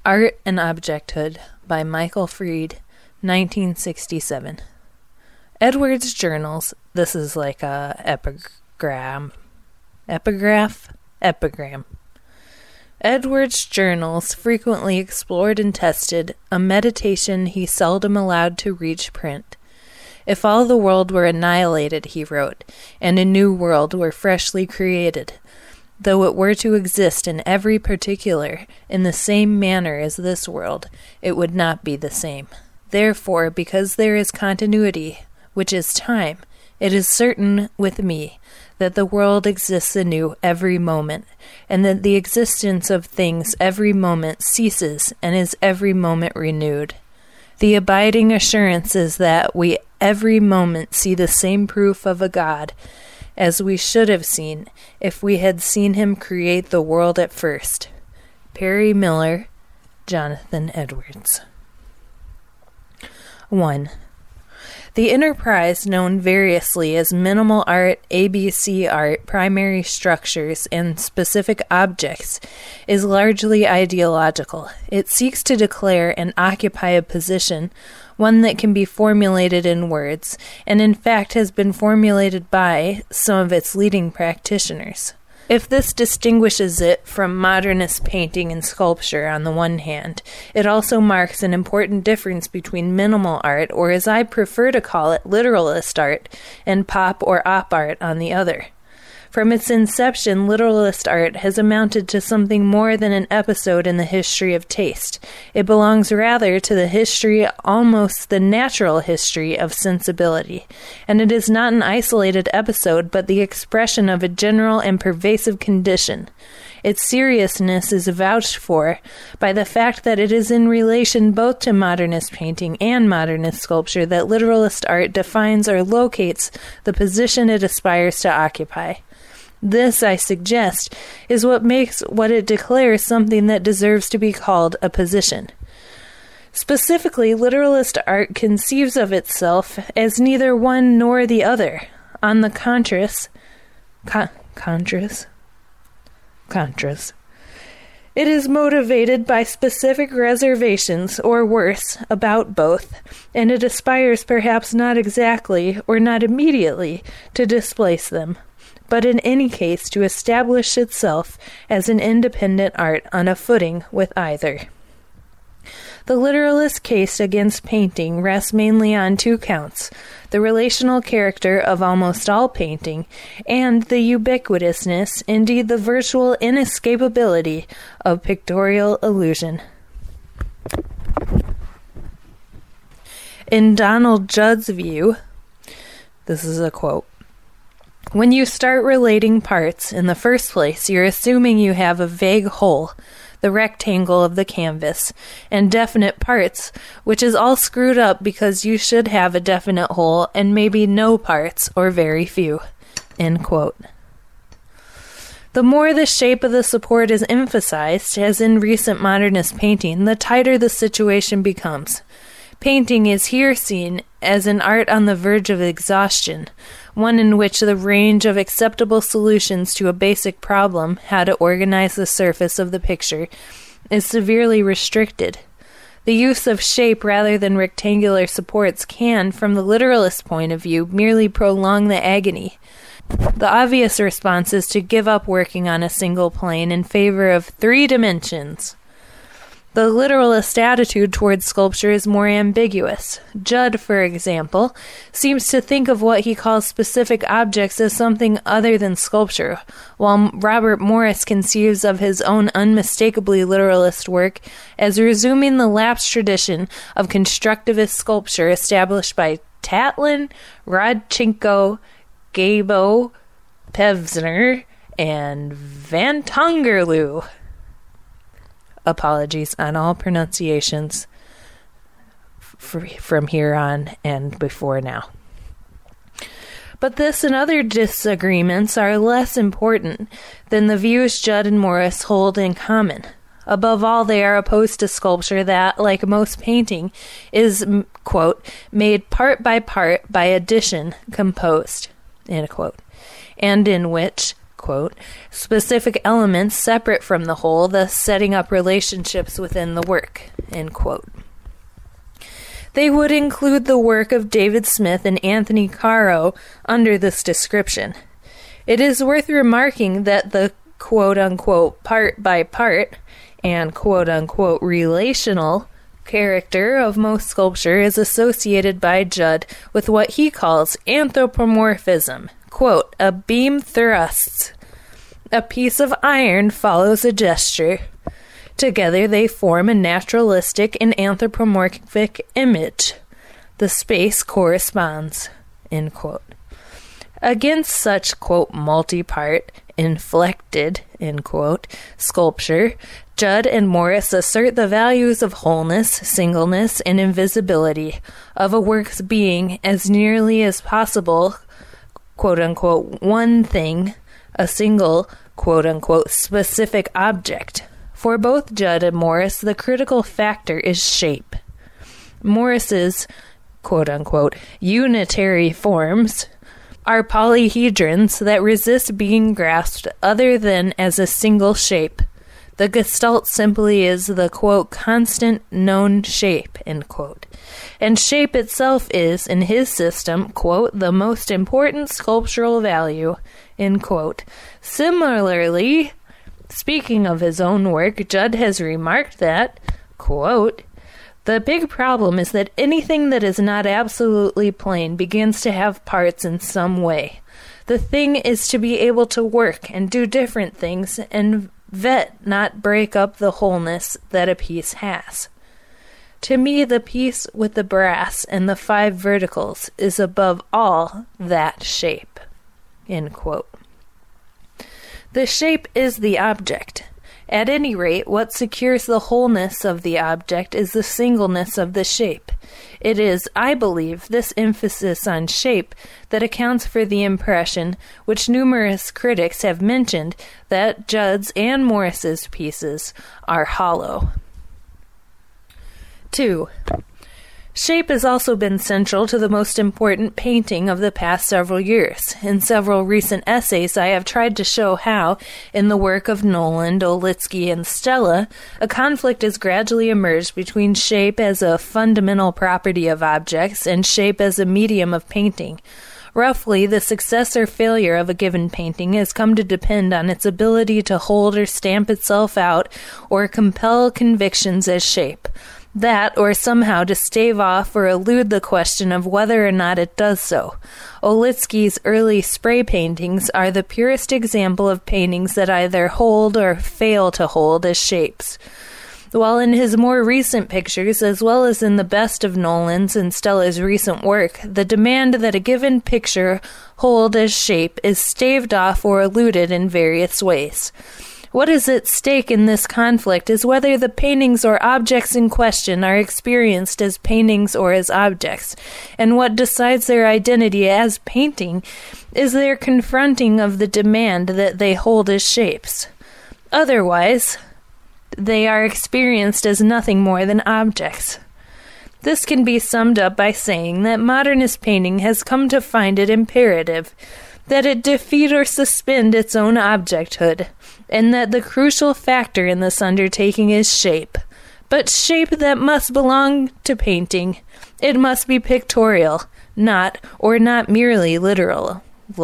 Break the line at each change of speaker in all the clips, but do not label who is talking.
Art and Objecthood by Michael Fried, 1967. Edwards' journals, this is like a epigram. Edwards' journals frequently explored and tested a meditation he seldom allowed to reach print. If all the world were annihilated, he wrote, and a new world were freshly created, though it were to exist in every particular in the same manner as this world, it would not be the same. Therefore, because there is continuity, which is time, it is certain with me that the world exists anew every moment, and that the existence of things every moment ceases and is every moment renewed. The abiding assurance is that we every moment see the same proof of a God as we should have seen if we had seen him create the world at first. Perry Miller, Jonathan Edwards. 1. The enterprise, known variously as minimal art, ABC art, primary structures, and specific objects, is largely ideological. It seeks to declare and occupy a position, one that can be formulated in words, and in fact has been formulated by some of its leading practitioners. If this distinguishes it from modernist painting and sculpture on the one hand, it also marks an important difference between minimal art, or as I prefer to call it, literalist art, and pop or op art on the other. From its inception, literalist art has amounted to something more than an episode in the history of taste. It belongs rather to the history, almost the natural history, of sensibility. And it is not an isolated episode, but the expression of a general and pervasive condition. Its seriousness is vouched for by the fact that it is in relation both to modernist painting and modernist sculpture that literalist art defines or locates the position it aspires to occupy. This, I suggest, is what makes what it declares something that deserves to be called a position. Specifically, literalist art conceives of itself as neither one nor the other. On the contrast, it is motivated by specific reservations, or worse, about both, and it aspires perhaps not exactly, or not immediately, to displace them, but in any case to establish itself as an independent art on a footing with either. The literalist case against painting rests mainly on two counts: the relational character of almost all painting, and the ubiquitousness, indeed the virtual inescapability, of pictorial illusion. In Donald Judd's view, this is a quote, "When you start relating parts, in the first place, you're assuming you have a vague whole, the rectangle of the canvas, and definite parts, which is all screwed up because you should have a definite whole and maybe no parts, or very few." End quote. The more the shape of the support is emphasized, as in recent modernist painting, the tighter the situation becomes. Painting is here seen as an art on the verge of exhaustion, one in which the range of acceptable solutions to a basic problem, how to organize the surface of the picture, is severely restricted. The use of shape rather than rectangular supports can, from the literalist point of view, merely prolong the agony. The obvious response is to give up working on a single plane in favor of 3 dimensions. The literalist attitude towards sculpture is more ambiguous. Judd, for example, seems to think of what he calls specific objects as something other than sculpture, while Robert Morris conceives of his own unmistakably literalist work as resuming the lapsed tradition of constructivist sculpture established by Tatlin, Rodchenko, Gabo, Pevsner, and Van Tongerloo. Apologies on all pronunciations from here on and before now. But this and other disagreements are less important than the views Judd and Morris hold in common. Above all, they are opposed to sculpture that, like most painting, is, quote, made part by addition composed, end quote, and in which, quote, specific elements separate from the whole, thus setting up relationships within the work, end quote. They would include the work of David Smith and Anthony Caro under this description. It is worth remarking that the quote-unquote part-by-part and quote-unquote relational character of most sculpture is associated by Judd with what he calls anthropomorphism. Quote, a beam thrusts. A piece of iron follows a gesture. Together they form a naturalistic and anthropomorphic image. The space corresponds, end quote. Against such, quote, multi-part, inflected, end quote, sculpture, Judd and Morris assert the values of wholeness, singleness, and invisibility of a work's being as nearly as possible, quote-unquote, one thing, a single, quote-unquote, specific object. For both Judd and Morris, the critical factor is shape. Morris's, quote-unquote, unitary forms are polyhedrons that resist being grasped other than as a single shape. The Gestalt simply is the, quote, constant known shape, end quote. And shape itself is, in his system, quote, the most important sculptural value, end quote. Similarly, speaking of his own work, Judd has remarked that, quote, the big problem is that anything that is not absolutely plain begins to have parts in some way. The thing is to be able to work and do different things and not break up the wholeness that a piece has. To me, the piece with the brass and the 5 verticals is above all that shape, end quote. The shape is the object. At any rate, what secures the wholeness of the object is the singleness of the shape. It is, I believe, this emphasis on shape that accounts for the impression, which numerous critics have mentioned, that Judd's and Morris's pieces are hollow. 2. Shape has also been central to the most important painting of the past several years. In several recent essays, I have tried to show how, in the work of Noland, Olitsky, and Stella, a conflict has gradually emerged between shape as a fundamental property of objects and shape as a medium of painting. Roughly, the success or failure of a given painting has come to depend on its ability to hold or stamp itself out or compel convictions as shape. That, or somehow to stave off or elude the question of whether or not it does so. Olitsky's early spray paintings are the purest example of paintings that either hold or fail to hold as shapes. While in his more recent pictures, as well as in the best of Noland's and Stella's recent work, the demand that a given picture hold as shape is staved off or eluded in various ways. What is at stake in this conflict is whether the paintings or objects in question are experienced as paintings or as objects, and what decides their identity as painting is their confronting of the demand that they hold as shapes. Otherwise, they are experienced as nothing more than objects. This can be summed up by saying that modernist painting has come to find it imperative that it defeat or suspend its own objecthood, and that the crucial factor in this undertaking is shape. But shape that must belong to painting. It must be pictorial, not merely literal.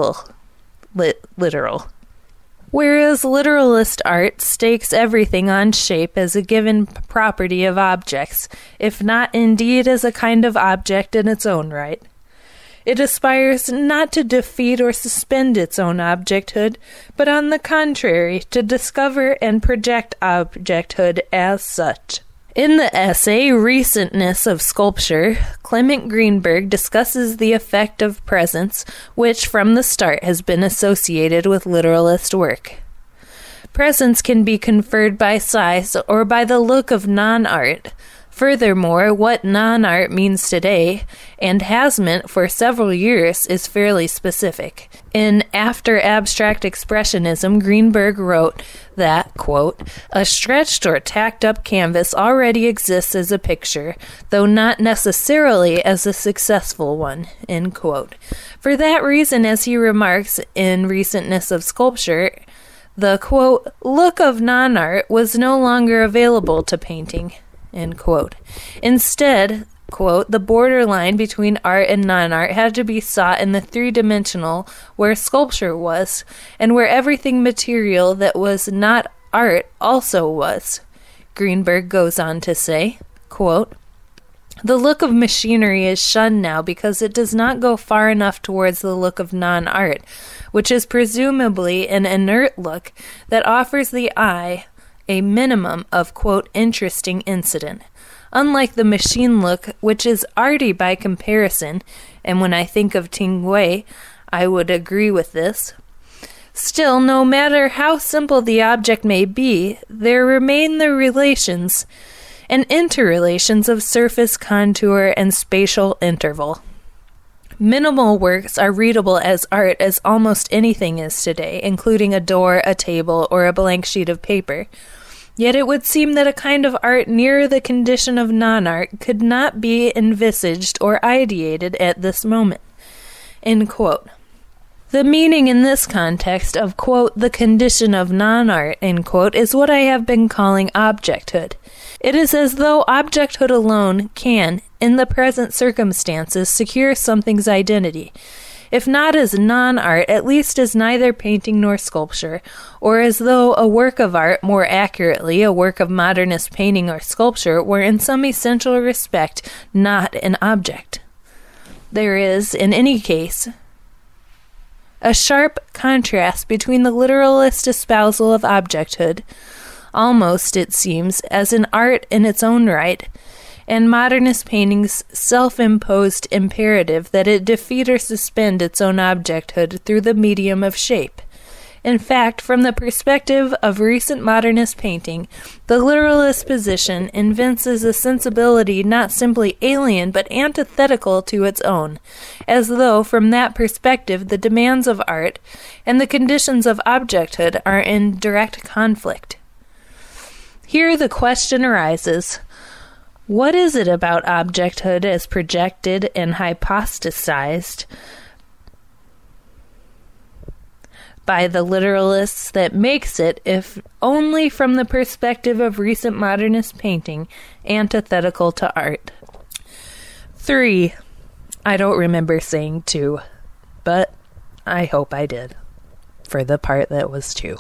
Literal. Whereas literalist art stakes everything on shape as a given property of objects, if not indeed as a kind of object in its own right. It aspires not to defeat or suspend its own objecthood, but on the contrary, to discover and project objecthood as such. In the essay Recentness of Sculpture, Clement Greenberg discusses the effect of presence, which from the start has been associated with literalist work. Presence can be conferred by size or by the look of non-art. Furthermore, what non-art means today, and has meant for several years, is fairly specific. In After Abstract Expressionism, Greenberg wrote that, quote, a stretched or tacked up canvas already exists as a picture, though not necessarily as a successful one, end quote. For that reason, as he remarks in Recentness of Sculpture, the, quote, look of non-art was no longer available to painting, end quote. Instead, quote, the borderline between art and non-art had to be sought in the three-dimensional where sculpture was, and where everything material that was not art also was. Greenberg goes on to say, quote, the look of machinery is shunned now because it does not go far enough towards the look of non-art, which is presumably an inert look that offers the eye a minimum of, quote, interesting incident. Unlike the machine look, which is arty by comparison, and when I think of Tingwei, I would agree with this. Still, no matter how simple the object may be, there remain the relations and interrelations of surface, contour, and spatial interval. Minimal works are readable as art as almost anything is today, including a door, a table, or a blank sheet of paper. Yet it would seem that a kind of art nearer the condition of non-art could not be envisaged or ideated at this moment. End quote. The meaning in this context of, quote, the condition of non-art, end quote, is what I have been calling objecthood. It is as though objecthood alone can, in the present circumstances, secure something's identity. If not as non-art, at least as neither painting nor sculpture, or as though a work of art, more accurately, a work of modernist painting or sculpture, were in some essential respect not an object. There is, in any case, a sharp contrast between the literalist espousal of objecthood, almost, it seems, as an art in its own right, and modernist painting's self-imposed imperative that it defeat or suspend its own objecthood through the medium of shape. In fact, from the perspective of recent modernist painting, the literalist position evinces a sensibility not simply alien but antithetical to its own, as though, from that perspective, the demands of art and the conditions of objecthood are in direct conflict. Here the question arises, what is it about objecthood as projected and hypostasized by the literalists that makes it, if only from the perspective of recent modernist painting, antithetical to art? 3. I don't remember saying 2, but I hope I did, for the part that was 2.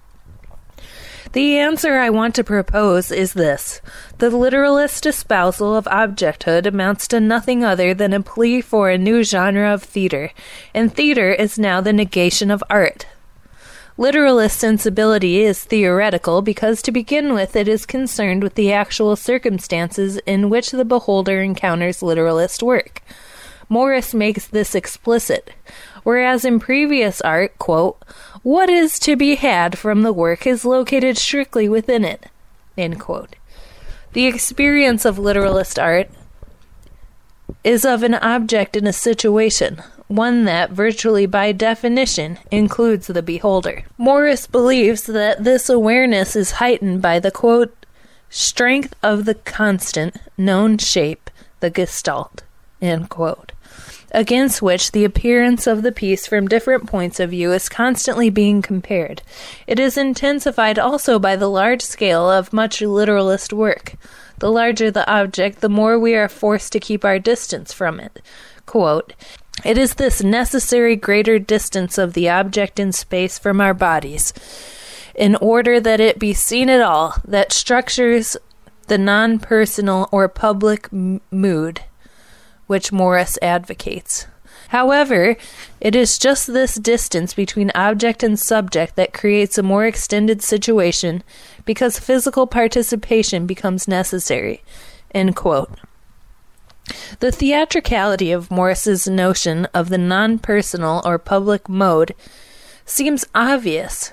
The answer I want to propose is this. The literalist espousal of objecthood amounts to nothing other than a plea for a new genre of theater, and theater is now the negation of art. Literalist sensibility is theoretical because, to begin with, it is concerned with the actual circumstances in which the beholder encounters literalist work. Morris makes this explicit, whereas in previous art, quote, what is to be had from the work is located strictly within it, end quote. The experience of literalist art is of an object in a situation, one that, virtually by definition, includes the beholder. Morris believes that this awareness is heightened by the, quote, strength of the constant, known shape, the gestalt, end quote, against which the appearance of the piece from different points of view is constantly being compared. It is intensified also by the large scale of much literalist work. The larger the object, the more we are forced to keep our distance from it. Quote, it is this necessary greater distance of the object in space from our bodies, in order that it be seen at all, that structures the non-personal or public mood which Morris advocates. However, it is just this distance between object and subject that creates a more extended situation because physical participation becomes necessary. End quote. The theatricality of Morris's notion of the non-personal or public mode seems obvious.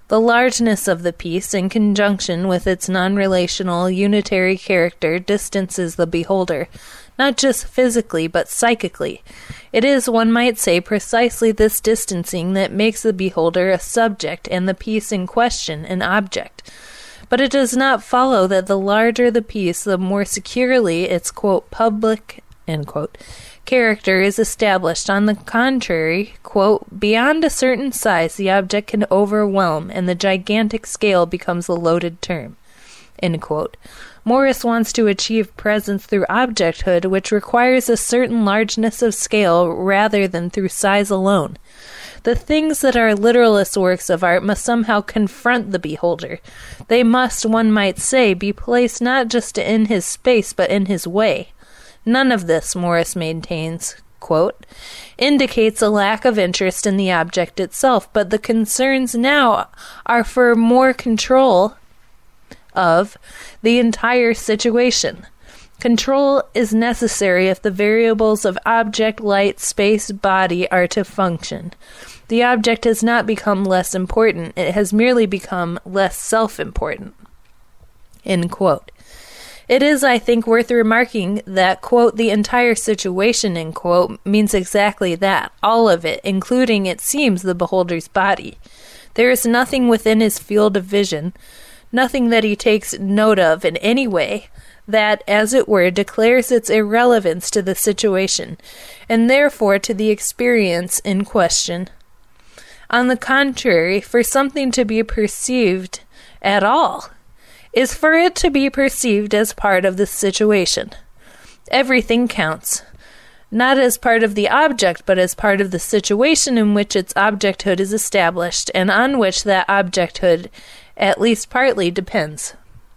The largeness of the piece, in conjunction with its non-relational, unitary character, distances the beholder, not just physically, but psychically. It is, one might say, precisely this distancing that makes the beholder a subject and the piece in question an object. But it does not follow that the larger the piece, the more securely its, quote, public, end quote, character is established. On the contrary, quote, beyond a certain size, the object can overwhelm, and the gigantic scale becomes a loaded term, end quote. Morris wants to achieve presence through objecthood, which requires a certain largeness of scale rather than through size alone. The things that are literalist works of art must somehow confront the beholder. They must, one might say, be placed not just in his space, but in his way. None of this, Morris maintains, quote, indicates a lack of interest in the object itself, but the concerns now are for more control of the entire situation. Control is necessary if the variables of object, light, space, body are to function. The object has not become less important, it has merely become less self-important. End quote. It is, I think, worth remarking that, quote, the entire situation, end quote, means exactly that, all of it, including, it seems, the beholder's body. There is nothing within his field of vision, nothing that he takes note of in any way, that, as it were, declares its irrelevance to the situation, and therefore to the experience in question. On the contrary, for something to be perceived at all is for it to be perceived as part of the situation. Everything counts, not as part of the object, but as part of the situation in which its objecthood is established, and on which that objecthood at least partly depends.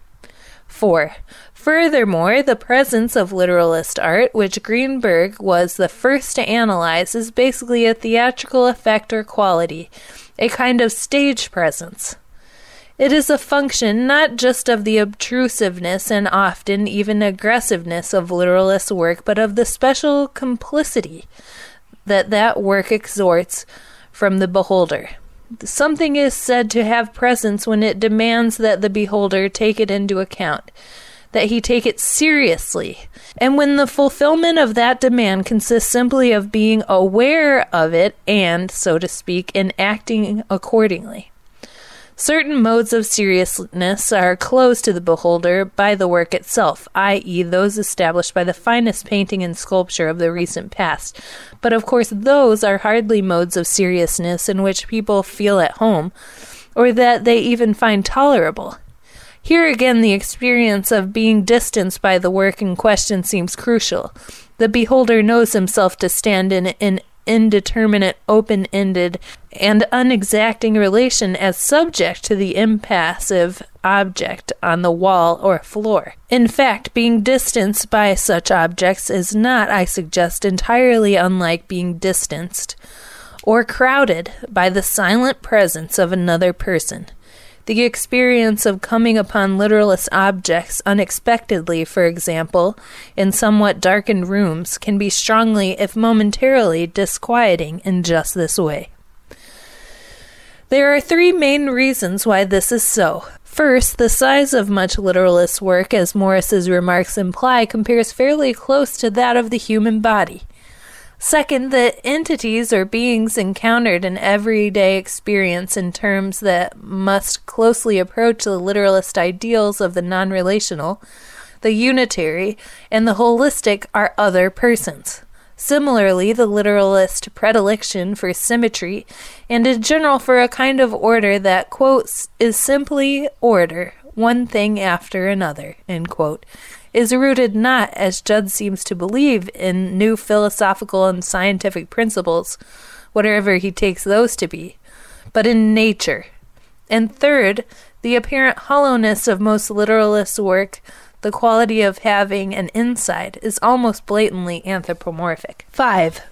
4. Furthermore, the presence of literalist art, which Greenberg was the first to analyze, is basically a theatrical effect or quality, a kind of stage presence. It is a function not just of the obtrusiveness and often even aggressiveness of literalist work, but of the special complicity that work extorts from the beholder. Something is said to have presence when it demands that the beholder take it into account, that he take it seriously, and when the fulfillment of that demand consists simply of being aware of it and, so to speak, in acting accordingly. Certain modes of seriousness are closed to the beholder by the work itself, i.e., those established by the finest painting and sculpture of the recent past. But of course those are hardly modes of seriousness in which people feel at home, or that they even find tolerable. Here again the experience of being distanced by the work in question seems crucial. The beholder knows himself to stand in an indeterminate, open-ended, and unexacting relation as subject to the impassive object on the wall or floor. In fact, being distanced by such objects is not, I suggest, entirely unlike being distanced or crowded by the silent presence of another person. The experience of coming upon literalist objects unexpectedly, for example, in somewhat darkened rooms, can be strongly, if momentarily, disquieting in just this way. There are 3 main reasons why this is so. First, the size of much literalist work, as Morris's remarks imply, compares fairly close to that of the human body. Second, the entities or beings encountered in everyday experience in terms that must closely approach the literalist ideals of the non-relational, the unitary, and the holistic are other persons. Similarly, the literalist predilection for symmetry, and in general for a kind of order that, quote, is simply order, one thing after another, end quote, is rooted not, as Judd seems to believe, in new philosophical and scientific principles, whatever he takes those to be, but in nature. And third, the apparent hollowness of most literalist work, the quality of having an inside, is almost blatantly anthropomorphic. 5.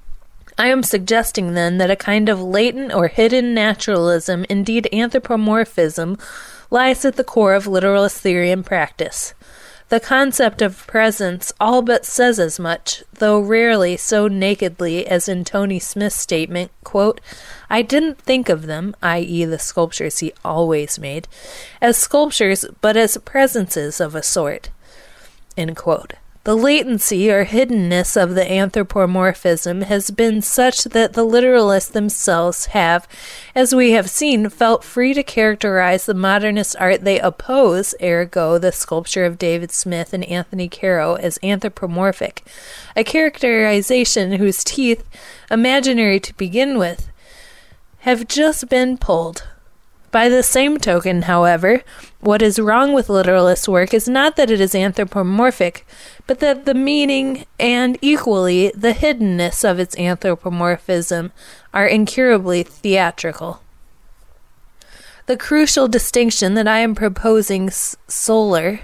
I am suggesting, then, that a kind of latent or hidden naturalism, indeed anthropomorphism, lies at the core of literalist theory and practice. The concept of presence all but says as much, though rarely so nakedly as in Tony Smith's statement, quote, "I didn't think of them," i.e. the sculptures he always made, "as sculptures, but as presences of a sort," end quote. The latency or hiddenness of the anthropomorphism has been such that the literalists themselves have, as we have seen, felt free to characterize the modernist art they oppose, ergo the sculpture of David Smith and Anthony Caro, as anthropomorphic, a characterization whose teeth, imaginary to begin with, have just been pulled. By the same token, however, what is wrong with literalist work is not that it is anthropomorphic, but that the meaning and, equally, the hiddenness of its anthropomorphism are incurably theatrical. The crucial distinction that I am proposing solar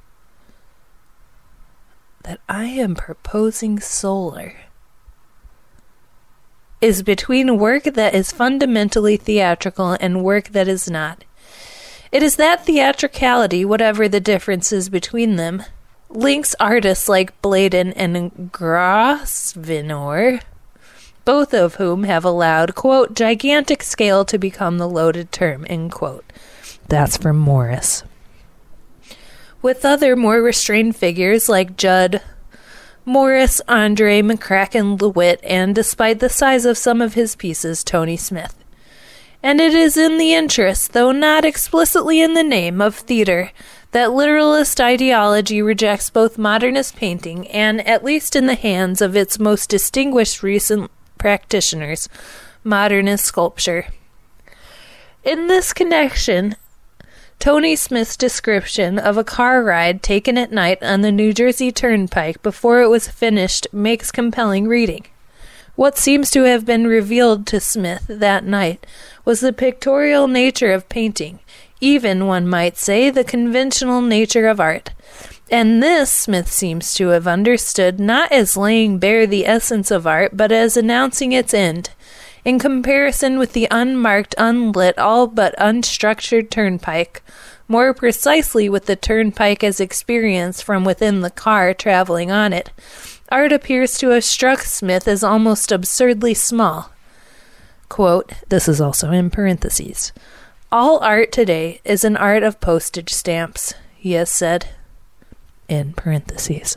is between work that is fundamentally theatrical and work that is not. It is that theatricality, whatever the differences between them, links artists like Bladen and Grosvenor, both of whom have allowed, quote, gigantic scale to become the loaded term, end quote. That's from Morris. With other more restrained figures like Judd, Morris, Andre, McCracken, LeWitt, and, despite the size of some of his pieces, Tony Smith. And it is in the interest, though not explicitly in the name, of theater, that literalist ideology rejects both modernist painting and, at least in the hands of its most distinguished recent practitioners, modernist sculpture. In this connection, Tony Smith's description of a car ride taken at night on the New Jersey Turnpike before it was finished makes compelling reading. What seems to have been revealed to Smith that night was the pictorial nature of painting, even, one might say, the conventional nature of art. And this, Smith seems to have understood not as laying bare the essence of art, but as announcing its end. In comparison with the unmarked, unlit, all but unstructured turnpike, more precisely with the turnpike as experienced from within the car traveling on it, art appears to have struck Smith as almost absurdly small. Quote, this is also in parentheses, "All art today is an art of postage stamps," he has said, in parentheses.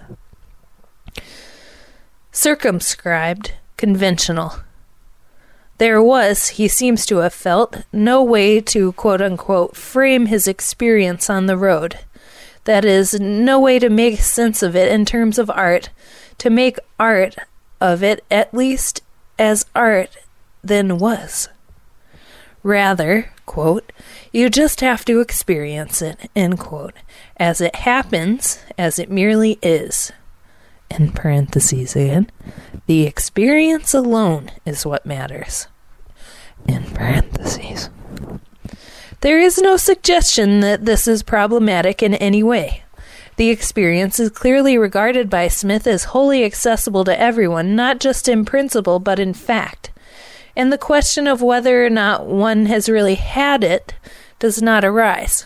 Circumscribed, conventional. There was, he seems to have felt, no way to, quote-unquote, frame his experience on the road. That is, no way to make sense of it in terms of art, to make art of it, at least as art then was. Rather, quote, you just have to experience it, end quote, as it happens, as it merely is. In parentheses again, the experience alone is what matters. In parentheses. There is no suggestion that this is problematic in any way. The experience is clearly regarded by Smith as wholly accessible to everyone, not just in principle, but in fact. And the question of whether or not one has really had it does not arise.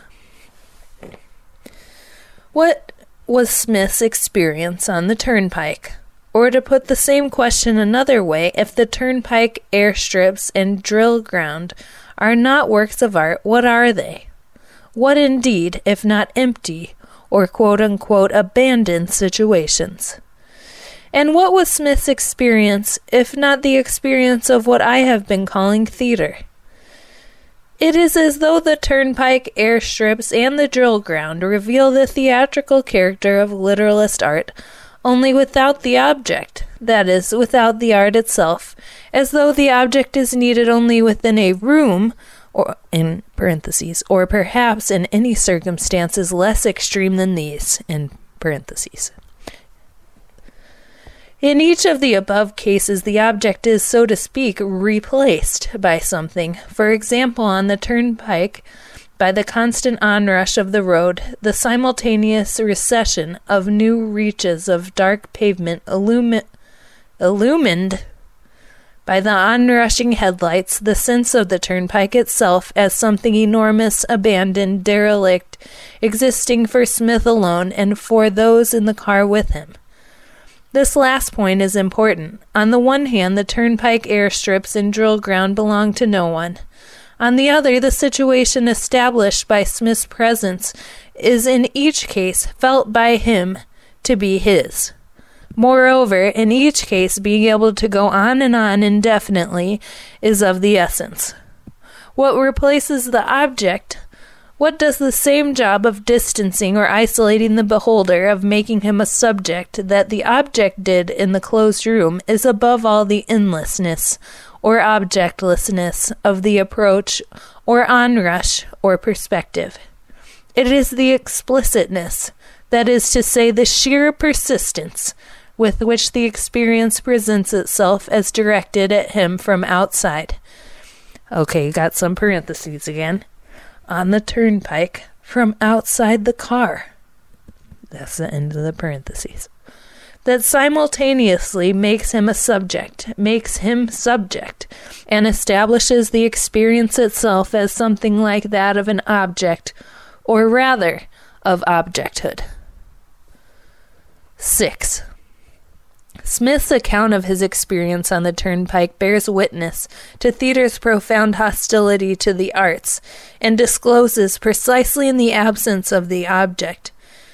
What was Smith's experience on the turnpike? Or to put the same question another way, if the turnpike, airstrips, and drill ground are not works of art, what are they? What indeed, if not empty, or quote-unquote abandoned situations? And what was Smith's experience, if not the experience of what I have been calling theater? It is as though the turnpike, airstrips, and the drill ground reveal the theatrical character of literalist art, only without the object, that is, without the art itself, as though the object is needed only within a room, or in parentheses, or perhaps in any circumstances less extreme than these, in parentheses. In each of the above cases, the object is, so to speak, replaced by something. For example, on the turnpike, by the constant onrush of the road, the simultaneous recession of new reaches of dark pavement illumined by the onrushing headlights, the sense of the turnpike itself as something enormous, abandoned, derelict, existing for Smith alone and for those in the car with him. This last point is important. On the one hand, the turnpike airstrips and drill ground belong to no one. On the other, the situation established by Smith's presence is in each case felt by him to be his. Moreover, in each case, being able to go on indefinitely is of the essence. What replaces the object? What does the same job of distancing or isolating the beholder, of making him a subject, that the object did in the closed room, is above all the endlessness or objectlessness of the approach or onrush or perspective. It is the explicitness, that is to say, the sheer persistence, with which the experience presents itself as directed at him from outside. Okay, got some parentheses again. On the turnpike, from outside the car. That's the end of the parentheses. That simultaneously makes him subject, and establishes the experience itself as something like that of an object, or rather, of objecthood. 6. Smith's account of his experience on the turnpike bears witness to theater's profound hostility to the arts, and discloses, precisely in the absence of the object,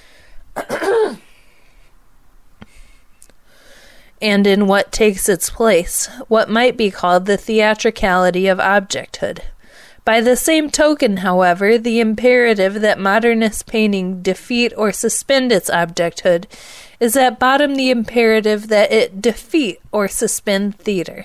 and in what takes its place, what might be called the theatricality of objecthood. By the same token, however, the imperative that modernist painting defeat or suspend its objecthood is at bottom the imperative that it defeat or suspend theater.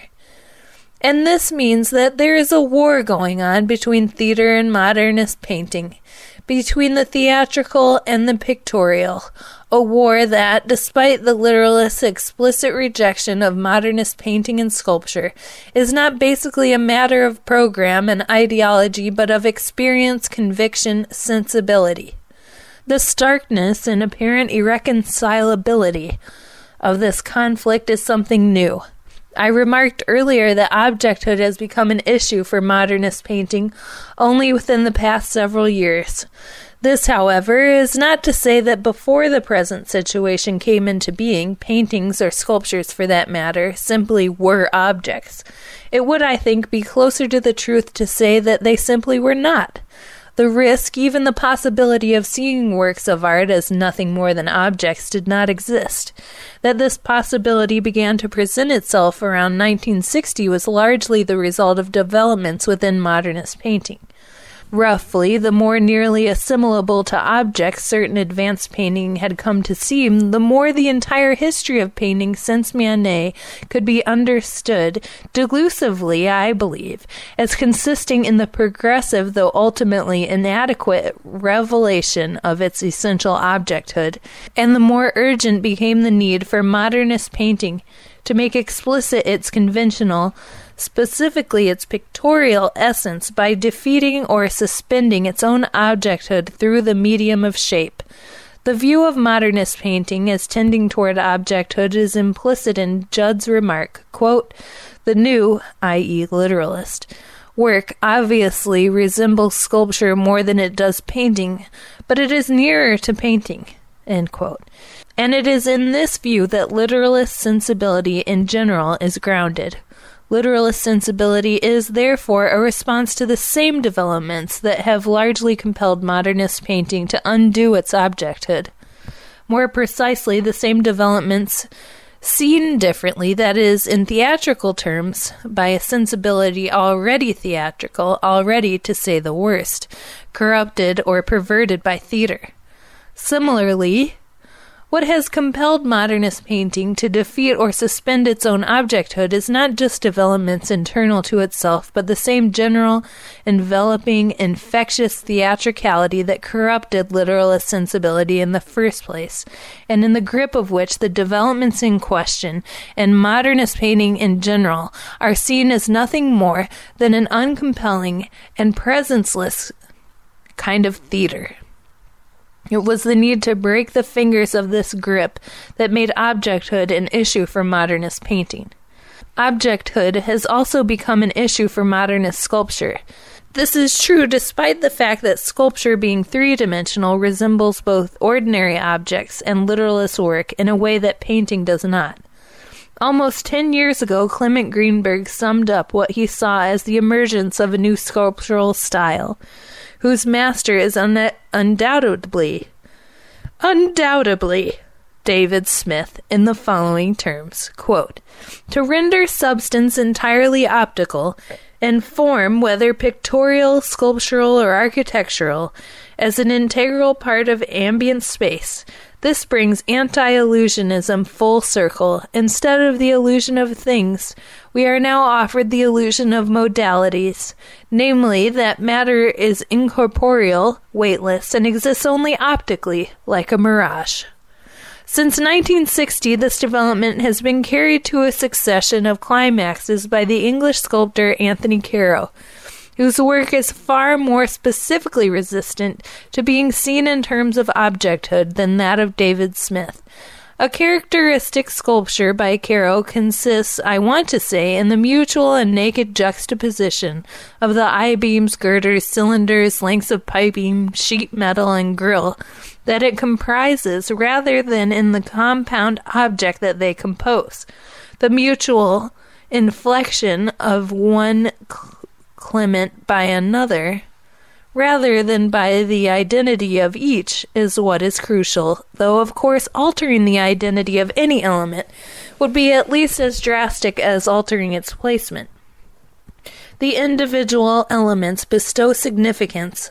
And this means that there is a war going on between theater and modernist painting, between the theatrical and the pictorial, a war that, despite the literalist's explicit rejection of modernist painting and sculpture, is not basically a matter of program and ideology, but of experience, conviction, sensibility. The starkness and apparent irreconcilability of this conflict is something new. I remarked earlier that objecthood has become an issue for modernist painting only within the past several years. This, however, is not to say that before the present situation came into being, paintings, or sculptures for that matter, simply were objects. It would, I think, be closer to the truth to say that they simply were not. The risk, even the possibility of seeing works of art as nothing more than objects did not exist. That this possibility began to present itself around 1960 was largely the result of developments within modernist painting. Roughly, the more nearly assimilable to objects certain advanced painting had come to seem, the more the entire history of painting since Manet could be understood, delusively, I believe, as consisting in the progressive, though ultimately inadequate, revelation of its essential objecthood, and the more urgent became the need for modernist painting to make explicit its conventional, specifically its pictorial essence, by defeating or suspending its own objecthood through the medium of shape. The view of modernist painting as tending toward objecthood is implicit in Judd's remark, quote, "The new, i.e. literalist, work obviously resembles sculpture more than it does painting, but it is nearer to painting," end quote. And it is in this view that literalist sensibility in general is grounded. Literalist sensibility is, therefore, a response to the same developments that have largely compelled modernist painting to undo its objecthood. More precisely, the same developments seen differently, that is, in theatrical terms, by a sensibility already theatrical, already, to say the worst, corrupted or perverted by theater. Similarly, what has compelled modernist painting to defeat or suspend its own objecthood is not just developments internal to itself, but the same general, enveloping, infectious theatricality that corrupted literalist sensibility in the first place, and in the grip of which the developments in question, and modernist painting in general, are seen as nothing more than an uncompelling and presenceless kind of theater. It was the need to break the fingers of this grip that made objecthood an issue for modernist painting. Objecthood has also become an issue for modernist sculpture. This is true despite the fact that sculpture, being three-dimensional, resembles both ordinary objects and literalist work in a way that painting does not. Almost 10 years ago, Clement Greenberg summed up what he saw as the emergence of a new sculptural style, whose master is undoubtedly David Smith, in the following terms, quote, "To render substance entirely optical, and form, whether pictorial, sculptural, or architectural, as an integral part of ambient space. This brings anti-illusionism full circle. Instead of the illusion of things, we are now offered the illusion of modalities, namely that matter is incorporeal, weightless, and exists only optically, like a mirage." Since 1960, this development has been carried to a succession of climaxes by the English sculptor Anthony Caro, whose work is far more specifically resistant to being seen in terms of objecthood than that of David Smith. A characteristic sculpture by Caro consists, I want to say, in the mutual and naked juxtaposition of the I-beams, girders, cylinders, lengths of piping, sheet metal, and grill that it comprises, rather than in the compound object that they compose. The mutual inflection of one Clement by another, rather than by the identity of each, is what is crucial, though of course altering the identity of any element would be at least as drastic as altering its placement. The individual elements bestow significance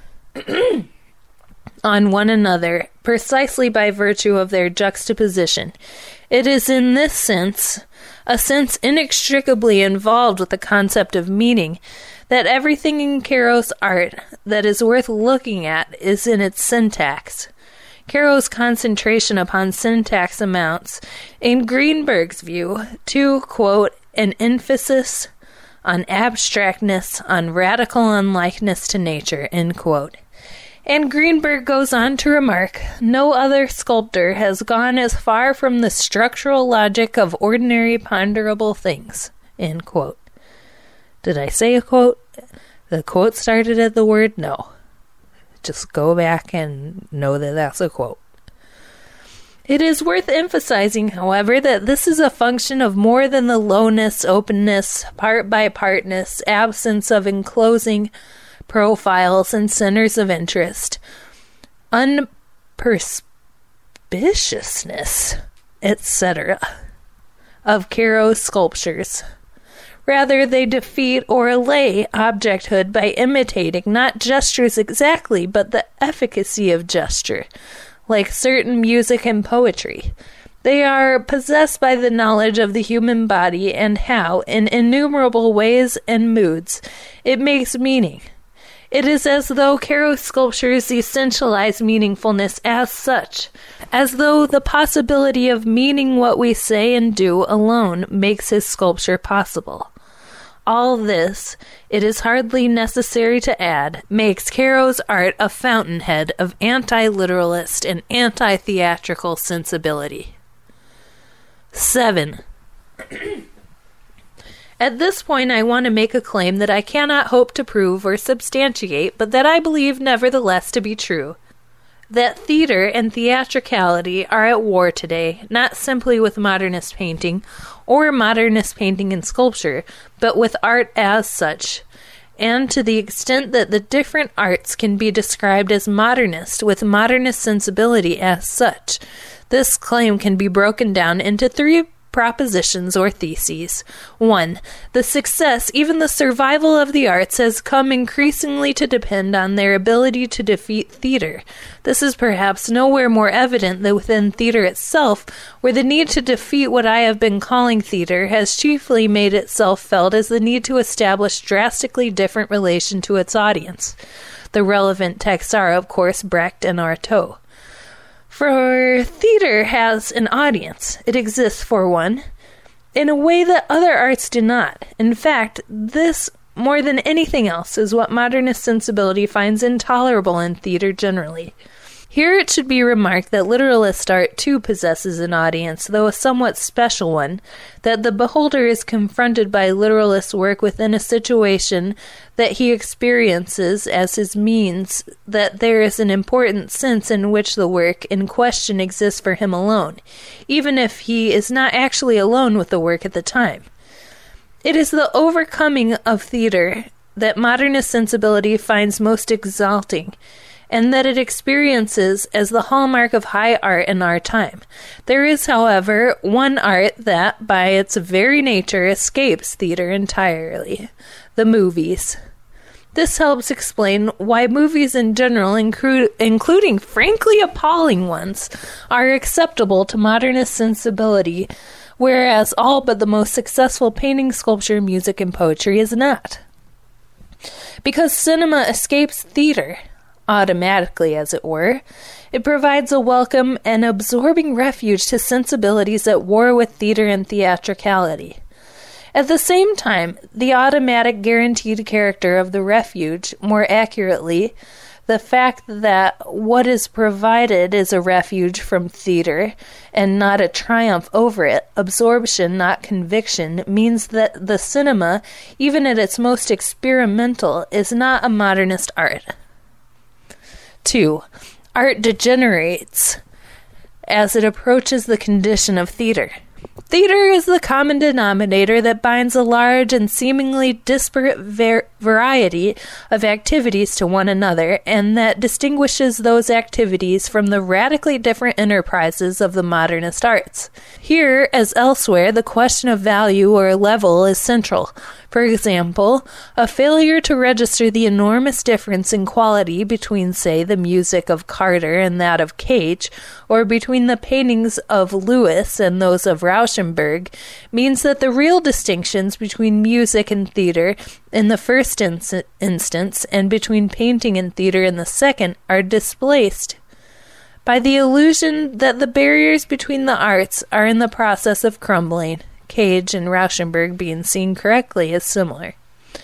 on one another precisely by virtue of their juxtaposition. It is in this sense, a sense inextricably involved with the concept of meaning, that everything in Caro's art that is worth looking at is in its syntax. Caro's concentration upon syntax amounts, in Greenberg's view, to, quote, an emphasis on abstractness, on radical unlikeness to nature, end quote. And Greenberg goes on to remark, no other sculptor has gone as far from the structural logic of ordinary ponderable things, end quote. Did I say a quote? The quote started at the word no. Just go back and know that that's a quote. It is worth emphasizing, however, that this is a function of more than the lowness, openness, part-by-partness, absence of enclosing profiles and centers of interest, unperspiciousness, etc. of Caro's sculptures. Rather, they defeat or allay objecthood by imitating not gestures exactly, but the efficacy of gesture, like certain music and poetry. They are possessed by the knowledge of the human body and how, in innumerable ways and moods, it makes meaning. It is as though Caro's sculptures essentialize meaningfulness as such, as though the possibility of meaning what we say and do alone makes his sculpture possible. All this, it is hardly necessary to add, makes Caro's art a fountainhead of anti-literalist and anti-theatrical sensibility. 7. At this point, I want to make a claim that I cannot hope to prove or substantiate, but that I believe nevertheless to be true. That theater and theatricality are at war today, not simply with modernist painting, or modernist painting and sculpture, but with art as such. And to the extent that the different arts can be described as modernist, with modernist sensibility as such, this claim can be broken down into 3 propositions or theses. 1. The success, even the survival of the arts has come increasingly to depend on their ability to defeat theater. This is perhaps nowhere more evident than within theater itself, where the need to defeat what I have been calling theater has chiefly made itself felt as the need to establish drastically different relation to its audience. The relevant texts are, of course, Brecht and Artaud. For theater has an audience. It exists, for one, in a way that other arts do not. In fact, this, more than anything else, is what modernist sensibility finds intolerable in theater generally. Here it should be remarked that literalist art too possesses an audience, though a somewhat special one, that the beholder is confronted by literalist work within a situation that he experiences as his means, that there is an important sense in which the work in question exists for him alone, even if he is not actually alone with the work at the time. It is the overcoming of theater that modernist sensibility finds most exalting, and that it experiences as the hallmark of high art in our time. There is, however, one art that, by its very nature, escapes theater entirely: the movies. This helps explain why movies in general, including frankly appalling ones, are acceptable to modernist sensibility, whereas all but the most successful painting, sculpture, music, and poetry is not. Because cinema escapes theater, automatically, as it were, it provides a welcome and absorbing refuge to sensibilities at war with theater and theatricality. At the same time, the automatic guaranteed character of the refuge, more accurately, the fact that what is provided is a refuge from theater and not a triumph over it, absorption, not conviction, means that the cinema, even at its most experimental, is not a modernist art. 2. Art degenerates as it approaches the condition of theater. Theater is the common denominator that binds a large and seemingly disparate variety of activities to one another, and that distinguishes those activities from the radically different enterprises of the modernist arts. Here, as elsewhere, the question of value or level is central. For example, a failure to register the enormous difference in quality between, say, the music of Carter and that of Cage, or between the paintings of Lewis and those of Rauschenberg, means that the real distinctions between music and theater in the first instance and between painting and theater in the second are displaced by the illusion that the barriers between the arts are in the process of crumbling, Cage and Rauschenberg being seen correctly as similar,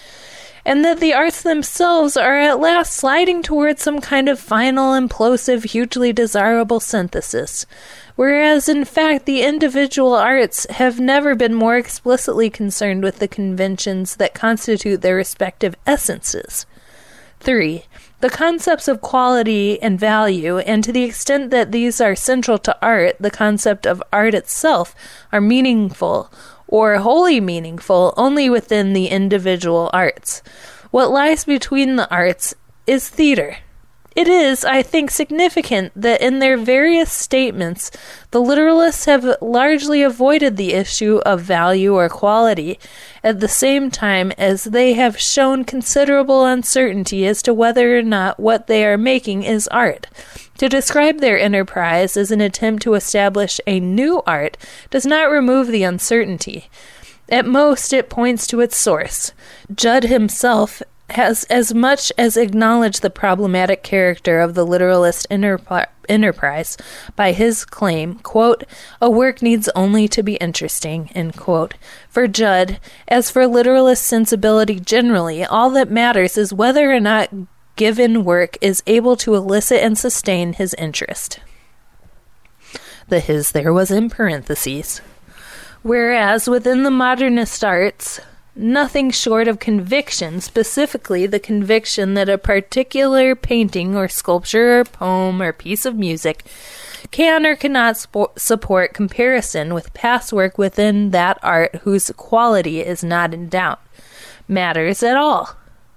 and that the arts themselves are at last sliding towards some kind of final, implosive, hugely desirable synthesis, whereas in fact the individual arts have never been more explicitly concerned with the conventions that constitute their respective essences. 3. The concepts of quality and value, and to the extent that these are central to art, the concept of art itself, are meaningful, or wholly meaningful, only within the individual arts. What lies between the arts is theater. It is, I think, significant that in their various statements, the literalists have largely avoided the issue of value or quality, at the same time as they have shown considerable uncertainty as to whether or not what they are making is art. To describe their enterprise as an attempt to establish a new art does not remove the uncertainty. At most, it points to its source. Judd himself has as much as acknowledged the problematic character of the literalist enterprise by his claim, quote, "A work needs only to be interesting," end quote. For Judd, as for literalist sensibility generally, all that matters is whether or not given work is able to elicit and sustain his interest. The his there was in parentheses. Whereas within the modernist arts, nothing short of conviction, specifically the conviction that a particular painting or sculpture or poem or piece of music can or cannot support comparison with past work within that art whose quality is not in doubt, matters at all.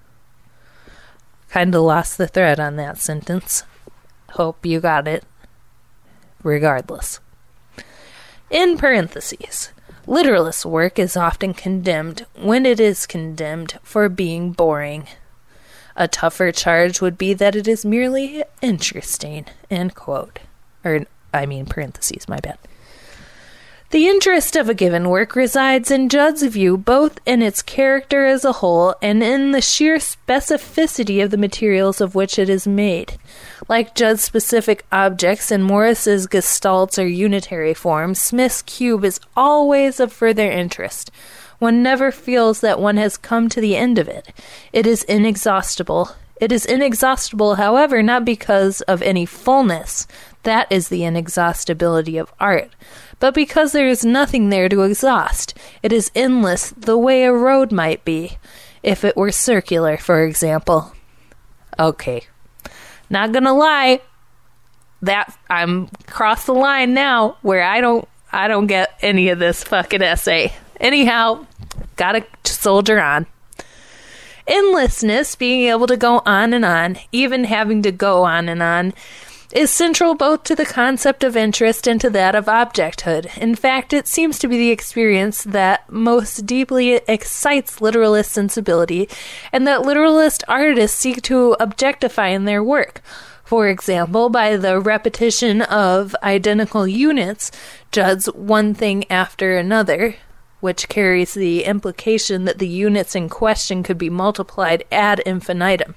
Kind of lost the thread on that sentence. Hope you got it. Regardless. In parentheses. Literalist work is often condemned, when it is condemned, for being boring. A tougher charge would be that it is merely interesting, end quote. Parentheses, my bad. The interest of a given work resides in Judd's view both in its character as a whole and in the sheer specificity of the materials of which it is made. Like Judd's specific objects and Morris's gestalts or unitary forms, Smith's cube is always of further interest. One never feels that one has come to the end of it. It is inexhaustible. It is inexhaustible, however, not because of any fullness. That is the inexhaustibility of art. But because there is nothing there to exhaust. It is endless the way a road might be, if it were circular, for example. Okay. Not gonna lie. That I'm across the line now where I don't get any of this fucking essay. Anyhow, gotta soldier on. Endlessness, being able to go on, even having to go on, is central both to the concept of interest and to that of objecthood. In fact, it seems to be the experience that most deeply excites literalist sensibility, and that literalist artists seek to objectify in their work. For example, by the repetition of identical units, judge one thing after another, which carries the implication that the units in question could be multiplied ad infinitum.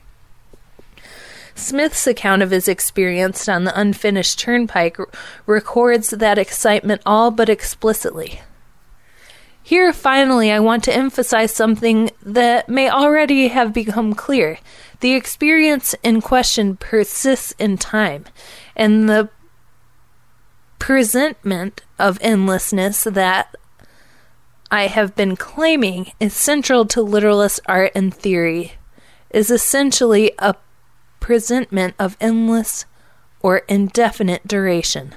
Smith's account of his experience on the unfinished turnpike records that excitement all but explicitly. Here, finally, I want to emphasize something that may already have become clear. The experience in question persists in time, and the presentment of endlessness that I have been claiming is central to literalist art and theory, is essentially a presentment of endless or indefinite duration.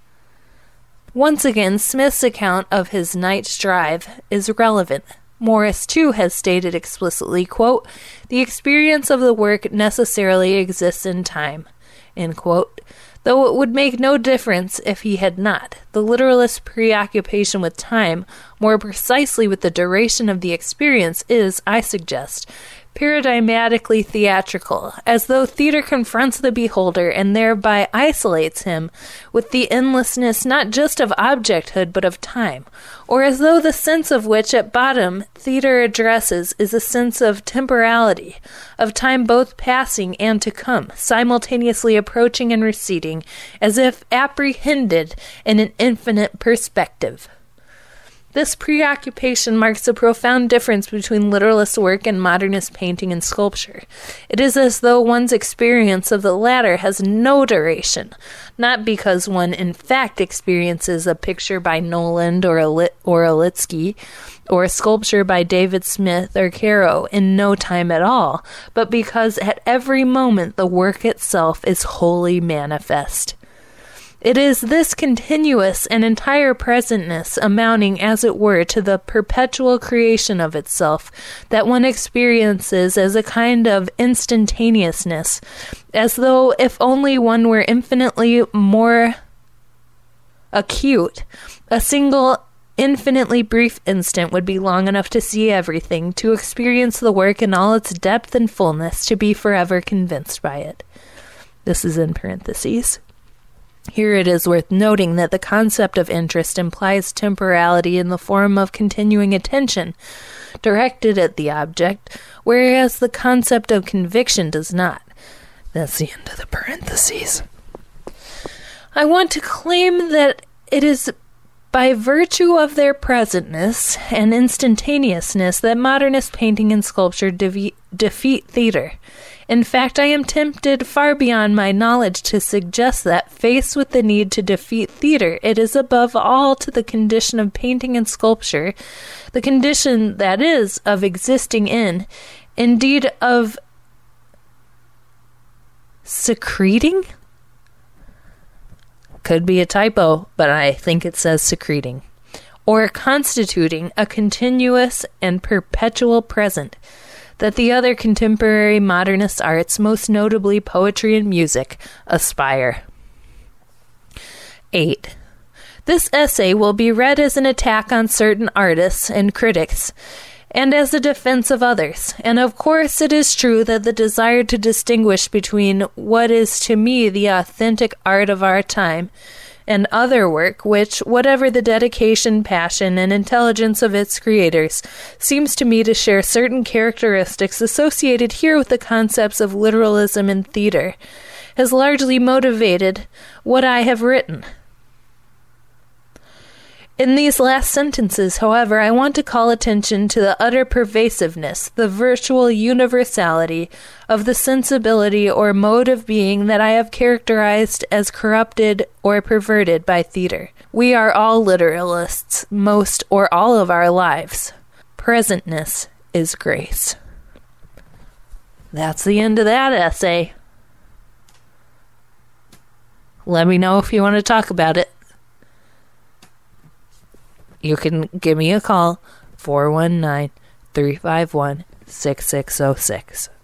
Once again, Smith's account of his night's drive is relevant. Morris, too, has stated explicitly, quote, "The experience of the work necessarily exists in time," end quote, though it would make no difference if he had not. The literalist preoccupation with time, more precisely with the duration of the experience, is, I suggest, paradigmatically theatrical, as though theater confronts the beholder and thereby isolates him with the endlessness not just of objecthood but of time, or as though the sense of which at bottom theater addresses is a sense of temporality, of time both passing and to come, simultaneously approaching and receding, as if apprehended in an infinite perspective. This preoccupation marks a profound difference between literalist work and modernist painting and sculpture. It is as though one's experience of the latter has no duration, not because one in fact experiences a picture by Noland or Olitsky, or a sculpture by David Smith or Caro in no time at all, but because at every moment the work itself is wholly manifest. It is this continuous and entire presentness, amounting, as it were, to the perpetual creation of itself, that one experiences as a kind of instantaneousness, as though if only one were infinitely more acute, a single infinitely brief instant would be long enough to see everything, to experience the work in all its depth and fullness, to be forever convinced by it. This is in parentheses. Here it is worth noting that the concept of interest implies temporality in the form of continuing attention directed at the object, whereas the concept of conviction does not. That's the end of the parentheses. I want to claim that it is by virtue of their presentness and instantaneousness that modernist painting and sculpture defeat theater. In fact, I am tempted far beyond my knowledge to suggest that, faced with the need to defeat theater, it is above all to the condition of painting and sculpture, the condition, that is, of existing in, indeed of secreting? Could be a typo, but I think it says secreting. Or constituting a continuous and perpetual present, that the other contemporary modernist arts, most notably poetry and music, aspire. 8. This essay will be read as an attack on certain artists and critics, and as a defense of others. And of course it is true that the desire to distinguish between what is to me the authentic art of our time and other work, which, whatever the dedication, passion, and intelligence of its creators, seems to me to share certain characteristics associated here with the concepts of literalism and theater, has largely motivated what I have written. In these last sentences, however, I want to call attention to the utter pervasiveness, the virtual universality of the sensibility or mode of being that I have characterized as corrupted or perverted by theater. We are all literalists, most or all of our lives. Presentness is grace. That's the end of that essay. Let me know if you want to talk about it. You can give me a call, 419-351-6606.